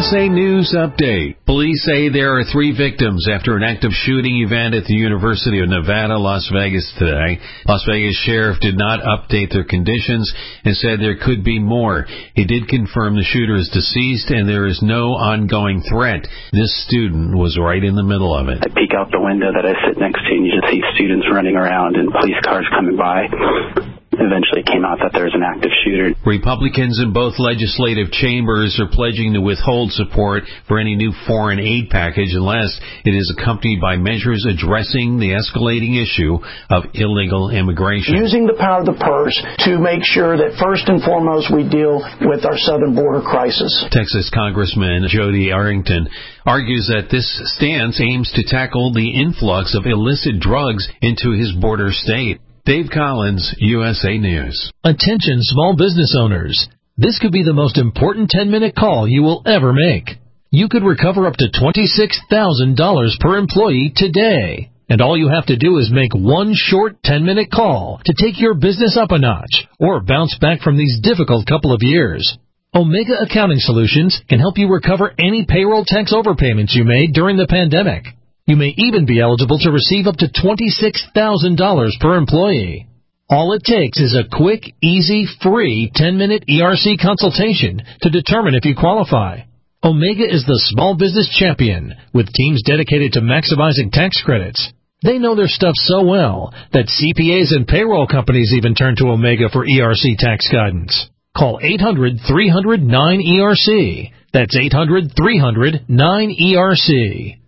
USA News Update. Police say there are 3 victims after an active shooting event at the University of Nevada, Las Vegas today. Las Vegas Sheriff did not update their conditions and said there could be more. He did confirm the shooter is deceased and there is no ongoing threat. This student was right in the middle of it. I peek out the window that I sit next to and you just see students running around and police cars coming by. Eventually it came out that there's an active shooter. Republicans in both legislative chambers are pledging to withhold support for any new foreign aid package unless it is accompanied by measures addressing the escalating issue of illegal immigration. Using the power of the purse to make sure that first and foremost we deal with our southern border crisis. Texas Congressman Jody Arrington argues that this stance aims to tackle the influx of illicit drugs into his border state. Dave Collins, USA News. Attention small business owners. This could be the most important 10-minute call you will ever make. You could recover up to $26,000 per employee today. And all you have to do is make one short 10-minute call to take your business up a notch or bounce back from these difficult couple of years. Omega Accounting Solutions can help you recover any payroll tax overpayments you made during the pandemic. You may even be eligible to receive up to $26,000 per employee. All it takes is a quick, easy, free 10-minute ERC consultation to determine if you qualify. Omega is the small business champion with teams dedicated to maximizing tax credits. They know their stuff so well that CPAs and payroll companies even turn to Omega for ERC tax guidance. Call 800-300-9ERC. That's 800-300-9ERC.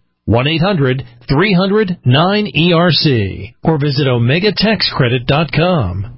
1-800-300-9ERC or visit OmegaTaxCredit.com.